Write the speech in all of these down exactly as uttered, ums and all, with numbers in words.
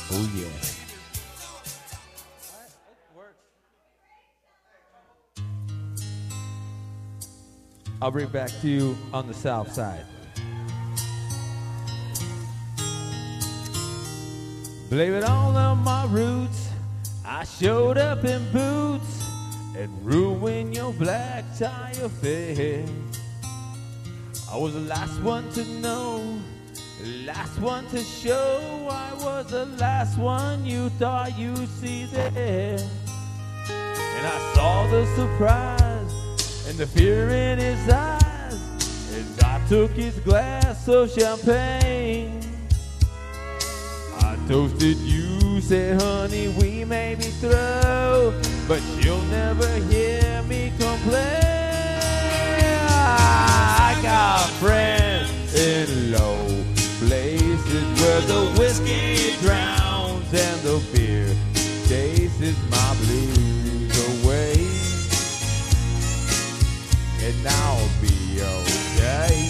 Oh yeah. I'll bring it back to you on the south side. Blame it all on my roots. I showed up in boots and ruined your black tie affair. I was the last one to know, last one to show. I was the last one you thought you'd see there. And I saw the surprise and the fear in his eyes as I took his glass of champagne. I toasted you, said, honey, we may be through, but you'll never hear me complain. I got friends in low places where the whiskey drowns and the beer chases my blues away. And I'll be okay.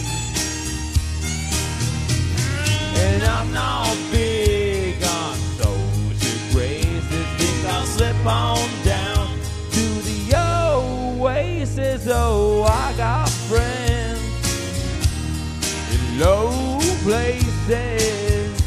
And I'm not big on social graces. Think I'll slip on down to the oasis. Oh, I got friends in low places.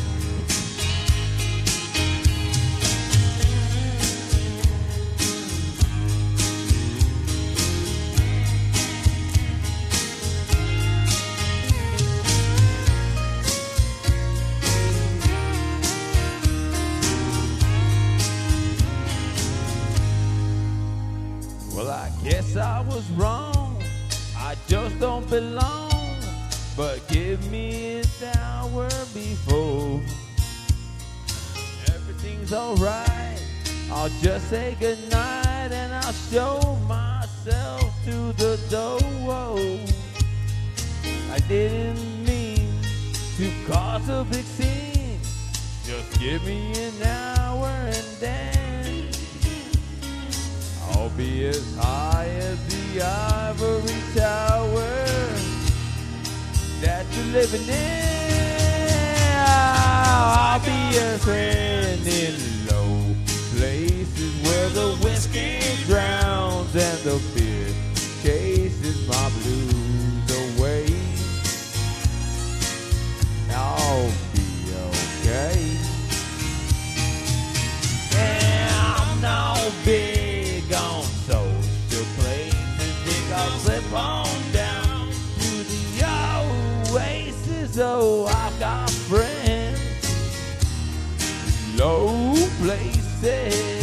Well, I guess I was wrong, I just don't belong. But give me an hour before everything's alright. I'll just say goodnight and I'll show myself to the door. I didn't mean to cause a big scene. Just give me an hour and then I'll be as high as the ivory tower that you're living in. I'll be your friend in low places where the whiskey drowns and the beer chases my blues away. I'll be okay. And I'm no big on social places. Think I'll slip on down to the oasis. Oh, I've got friends in low places.